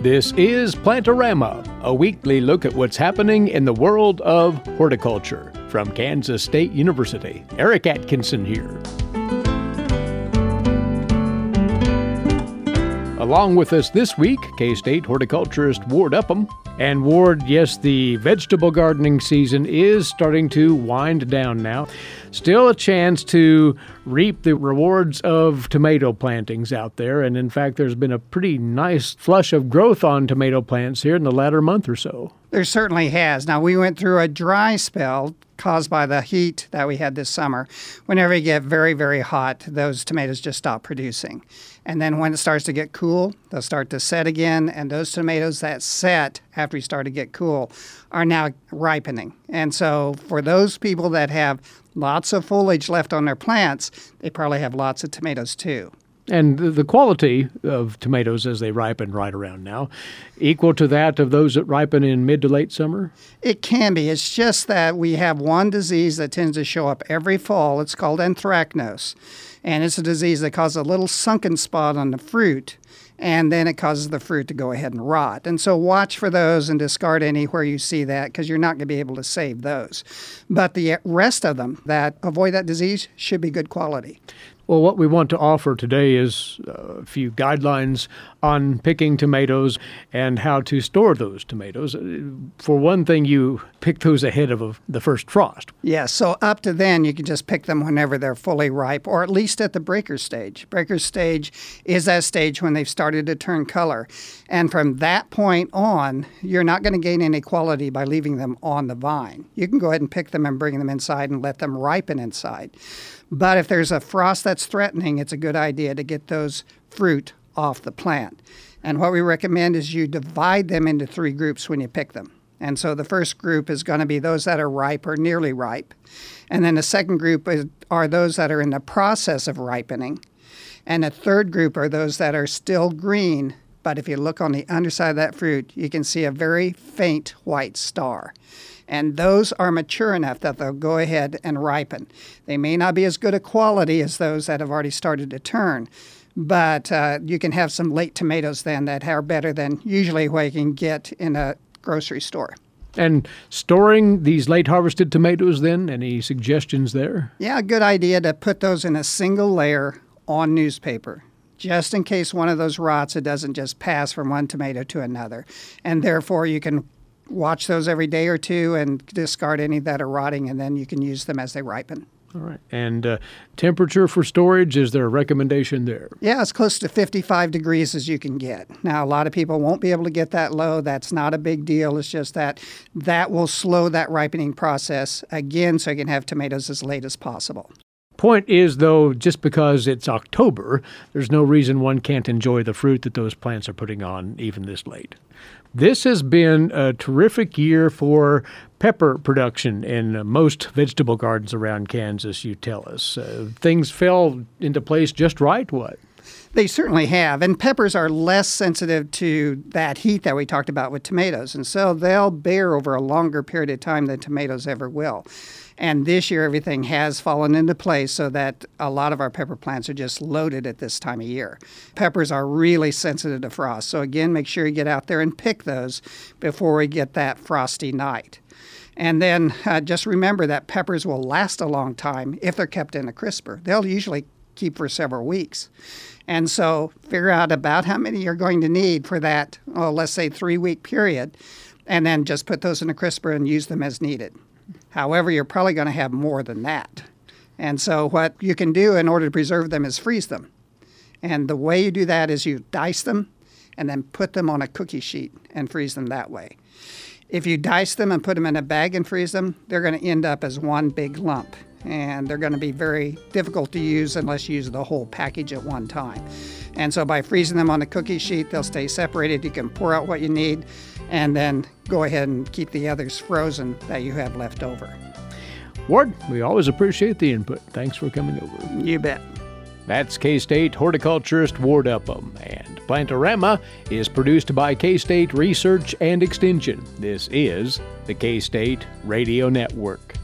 This is Plantorama, a weekly look at what's happening in the world of horticulture. From Kansas State University, Eric Atkinson here. Along with us this week, K-State horticulturist Ward Upham. And Ward, yes, the vegetable gardening season is starting to wind down now. Still a chance to reap the rewards of tomato plantings out there. And in fact, there's been a pretty nice flush of growth on tomato plants here in the latter month or so. There certainly has. Now, we went through a dry spell caused by the heat that we had this summer. Whenever you get very, very hot, those tomatoes just stop producing. And then when it starts to get cool, they'll start to set again. And those tomatoes that set after we start to get cool are now ripening. And so for those people that have lots of foliage left on their plants, they probably have lots of tomatoes too. And the quality of tomatoes as they ripen right around now, equal to that of those that ripen in mid to late summer? It can be. It's just that we have one disease that tends to show up every fall. It's called anthracnose. And it's a disease that causes a little sunken spot on the fruit, and then it causes the fruit to go ahead and rot. And so watch for those and discard any where you see that, because you're not going to be able to save those. But the rest of them that avoid that disease should be good quality. Well, what we want to offer today is a few guidelines on picking tomatoes and how to store those tomatoes. For one thing, you pick those ahead of the first frost. Yeah, so up to then, you can just pick them whenever they're fully ripe, or at least at the breaker stage. Breaker stage is that stage when they've started to turn color. And from that point on, you're not going to gain any quality by leaving them on the vine. You can go ahead and pick them and bring them inside and let them ripen inside. But if there's a frost that's threatening, it's a good idea to get those fruit off the plant. And what we recommend is you divide them into three groups when you pick them. And so the first group is going to be those that are ripe or nearly ripe. And then the second group are those that are in the process of ripening. And the third group are those that are still green, but if you look on the underside of that fruit, you can see a very faint white star. And those are mature enough that they'll go ahead and ripen. They may not be as good a quality as those that have already started to turn, but you can have some late tomatoes then that are better than usually what you can get in a grocery store. And storing these late harvested tomatoes then, any suggestions there? Yeah, a good idea to put those in a single layer on newspaper. Just in case one of those rots, it doesn't just pass from one tomato to another. And therefore, you can watch those every day or two and discard any that are rotting, and then you can use them as they ripen. All right. And temperature for storage, is there a recommendation there? Yeah, as close to 55 degrees as you can get. Now, a lot of people won't be able to get that low. That's not a big deal. It's just that will slow that ripening process again, so you can have tomatoes as late as possible. Point is, though, just because it's October, there's no reason one can't enjoy the fruit that those plants are putting on even this late. This has been a terrific year for pepper production in most vegetable gardens around Kansas, you tell us. Things fell into place just right, what? They certainly have. And peppers are less sensitive to that heat that we talked about with tomatoes. And so they'll bear over a longer period of time than tomatoes ever will. And this year, everything has fallen into place so that a lot of our pepper plants are just loaded at this time of year. Peppers are really sensitive to frost. So again, make sure you get out there and pick those before we get that frosty night. And then just remember that peppers will last a long time if they're kept in a crisper. They'll usually keep for several weeks. And so figure out about how many you're going to need for that, let's say 3-week period, and then just put those in a crisper and use them as needed. However, you're probably going to have more than that. And so what you can do in order to preserve them is freeze them. And the way you do that is you dice them and then put them on a cookie sheet and freeze them that way. If you dice them and put them in a bag and freeze them, they're going to end up as one big lump. And they're going to be very difficult to use unless you use the whole package at one time. And so by freezing them on a cookie sheet, they'll stay separated. You can pour out what you need and then go ahead and keep the others frozen that you have left over. Ward, we always appreciate the input. Thanks for coming over. You bet. That's K-State horticulturist Ward Upham. And Plantorama is produced by K-State Research and Extension. This is the K-State Radio Network.